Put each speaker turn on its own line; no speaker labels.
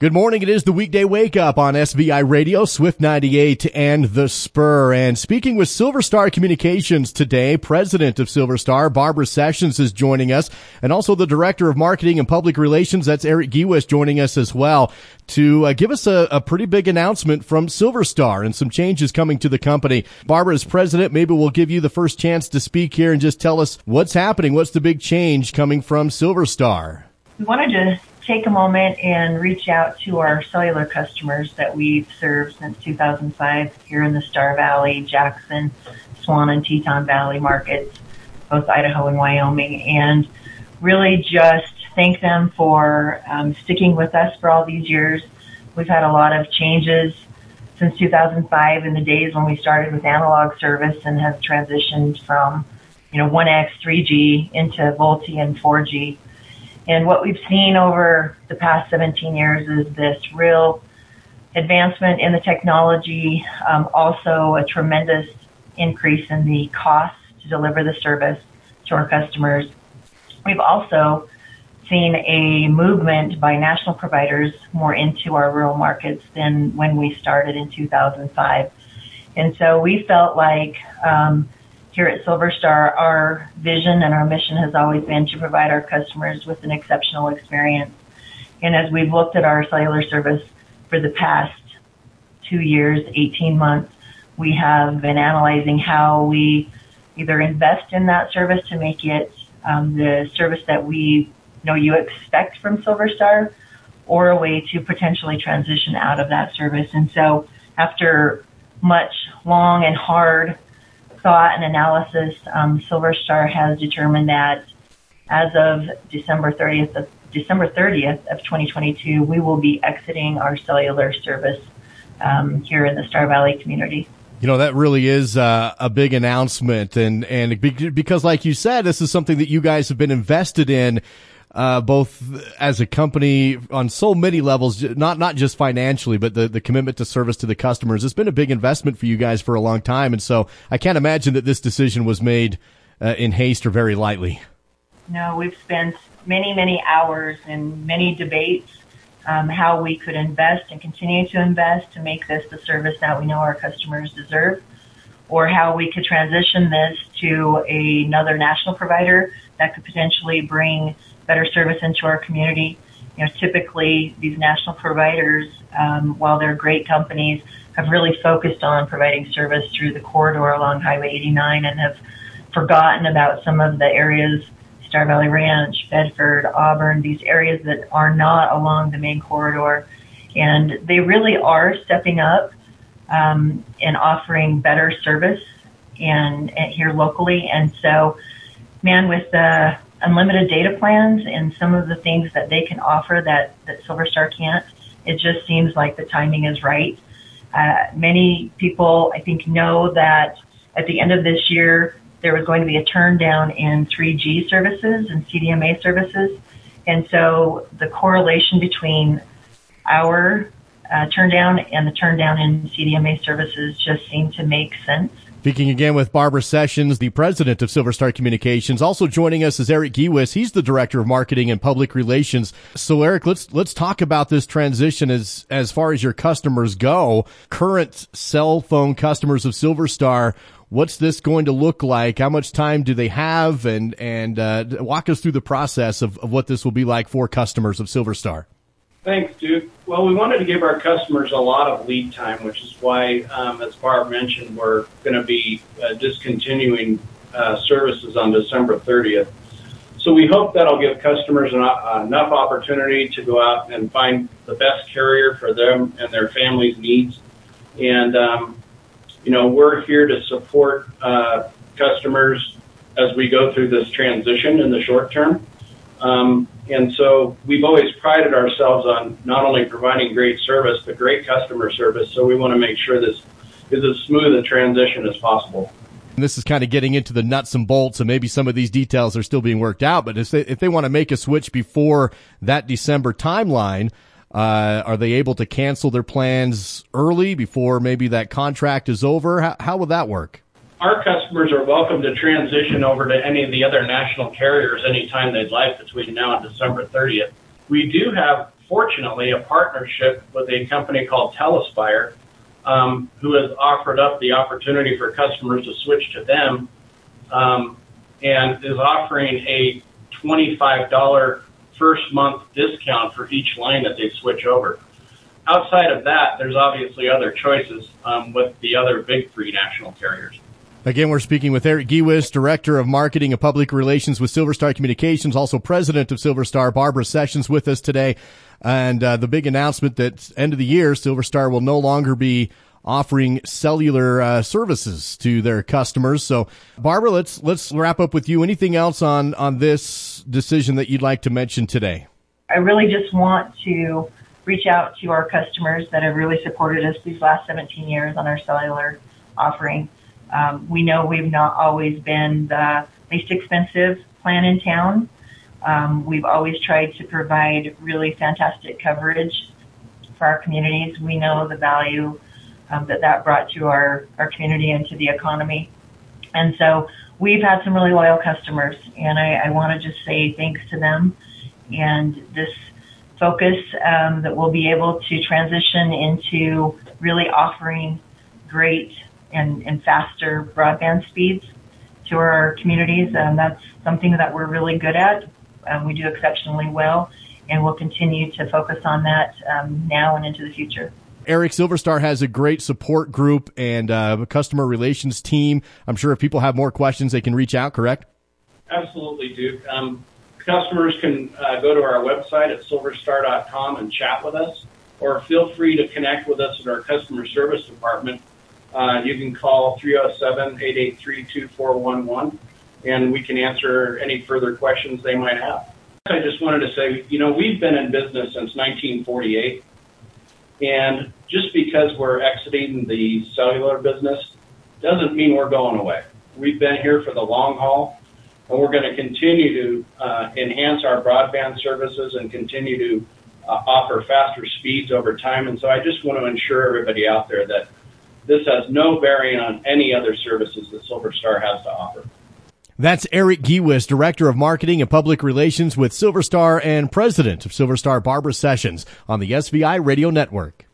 Good morning. It is the weekday wake up on SVI Radio, Swift 98 and The Spur. And speaking with Silver Star Communications today, President of Silver Star, Barbara Sessions, is joining us, and also the Director of Marketing and Public Relations, that's Eric Giwis, joining us as well to give us a pretty big announcement from Silver Star and some changes coming to the company. Barbara, as President, maybe we'll give you the first chance to speak here and just tell us what's happening. What's the big change coming from Silver Star?
We wanted to take a moment and reach out to our cellular customers that we've served since 2005 here in the Star Valley, Jackson, Swan, and Teton Valley markets, both Idaho and Wyoming, and really just thank them for sticking with us for all these years. We've had a lot of changes since 2005 in the days when we started with analog service and have transitioned from 1X, 3G into VoLTE and 4G. And what we've seen over the past 17 years is this real advancement in the technology, also a tremendous increase in the cost to deliver the service to our customers. We've also seen a movement by national providers more into our rural markets than when we started in 2005. And so we felt like here at Silver Star, our vision and our mission has always been to provide our customers with an exceptional experience. And as we've looked at our cellular service for the past 2 years, 18 months, we have been analyzing how we either invest in that service to make it the service that we know you expect from Silver Star, or a way to potentially transition out of that service. And so after much long and hard thought and analysis, Silver Star has determined that as of December 30th of 2022, we will be exiting our cellular service here in the Star Valley community.
That really is a big announcement, and because, like you said, this is something that you guys have been invested in, both as a company on so many levels, not just financially, but the commitment to service to the customers. It's been a big investment for you guys for a long time, and so I can't imagine that this decision was made in haste or very lightly.
No, we've spent many hours in many debates how we could invest and continue to invest to make this the service that we know our customers deserve, or how we could transition this to another national provider that could potentially bring better service into our community. Typically these national providers, while they're great companies, have really focused on providing service through the corridor along Highway 89 and have forgotten about some of the areas, Star Valley Ranch, Bedford, Auburn, these areas that are not along the main corridor. And they really are stepping up and offering better service and here locally. And so, with the unlimited data plans and some of the things that they can offer that Silver Star can't, it just seems like the timing is right. Many people, I think, know that at the end of this year, there was going to be a turn down in 3G services and CDMA services. And so the correlation between our turn down and the turn down in CDMA services just seemed to make sense.
Speaking again with Barbara Sessions, the President of Silver Star Communications. Also joining us is Eric Giwis. He's the Director of Marketing and Public Relations. So Eric, let's talk about this transition as far as your customers go. Current cell phone customers of Silver Star, what's this going to look like? How much time do they have? And walk us through the process of what this will be like for customers of Silver Star.
Thanks, Duke. Well, we wanted to give our customers a lot of lead time, which is why, as Barb mentioned, we're going to be discontinuing services on December 30th. So we hope that'll give customers enough opportunity to go out and find the best carrier for them and their family's needs. And, we're here to support customers as we go through this transition in the short term. And so we've always prided ourselves on not only providing great service, but great customer service. So we want to make sure this is as smooth a transition as possible.
And this is kind of getting into the nuts and bolts, and maybe some of these details are still being worked out. But if they want to make a switch before that December timeline, are they able to cancel their plans early before maybe that contract is over? How will that work?
Our customers are welcome to transition over to any of the other national carriers anytime they'd like between now and December 30th. We do have fortunately, a partnership with a company called Telespire, who has offered up the opportunity for customers to switch to them, and is offering a $25 first month discount for each line that they switch over. Outside of that, there's obviously other choices with the other big three national carriers.
Again, we're speaking with Eric Giewis, Director of Marketing and Public Relations with Silver Star Communications, also President of Silver Star. Barbara Sessions with us today. And the big announcement that end of the year, Silver Star will no longer be offering cellular services to their customers. So, Barbara, let's wrap up with you. Anything else on this decision that you'd like to mention today?
I really just want to reach out to our customers that have really supported us these last 17 years on our cellular offering. We know we've not always been the least expensive plan in town. We've always tried to provide really fantastic coverage for our communities. We know the value that brought to our community and to the economy. And so we've had some really loyal customers, and I want to just say thanks to them. And this focus that we'll be able to transition into really offering great and faster broadband speeds to our communities. That's something that we're really good at. We do exceptionally well, and we'll continue to focus on that now and into the future.
Eric, Silver Star has a great support group and a customer relations team. I'm sure if people have more questions, they can reach out, correct?
Absolutely, Duke. Customers can go to our website at silverstar.com and chat with us, or feel free to connect with us at our customer service department. You can call 307-883-2411, and we can answer any further questions they might have. I just wanted to say, we've been in business since 1948, and just because we're exiting the cellular business doesn't mean we're going away. We've been here for the long haul, and we're going to continue to enhance our broadband services and continue to offer faster speeds over time. And so I just want to assure everybody out there that this has no bearing on any other services that Silver Star has to offer.
That's Eric Giewis, Director of Marketing and Public Relations with Silver Star and President of Silver Star, Barbara Sessions, on the SVI Radio Network.